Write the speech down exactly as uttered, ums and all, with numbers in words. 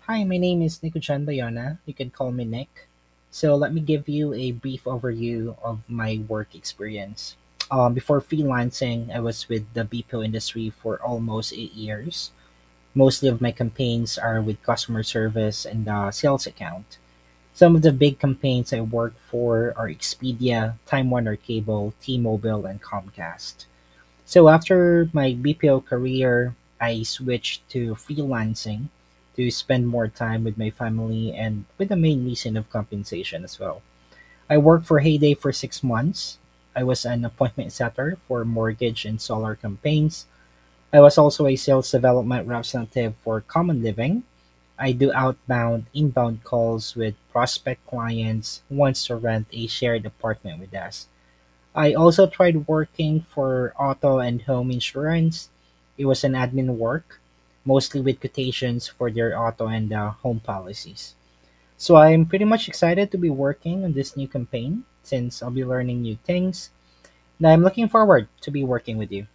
Hi, my name is Nico Chan Bayona. You can call me Nick. So let me give you a brief overview of my work experience. Um, before freelancing, I was with the B P O industry for almost eight years. Mostly of my campaigns are with customer service and uh, sales account. Some of the big campaigns I worked for are Expedia, Time Warner Cable, T-Mobile, and Comcast. So after my B P O career, I switched to freelancing to spend more time with my family and with the main reason of compensation as well. I worked for Heyday for six months. I was an appointment setter for mortgage and solar campaigns. I was also a sales development representative for Common Living. I do outbound, inbound calls with prospect clients who wants to rent a shared apartment with us. I also tried working for auto and home insurance. It was an admin work, mostly with quotations for their auto and uh, home policies. So I'm pretty much excited to be working on this new campaign since I'll be learning new things. And I'm looking forward to be working with you.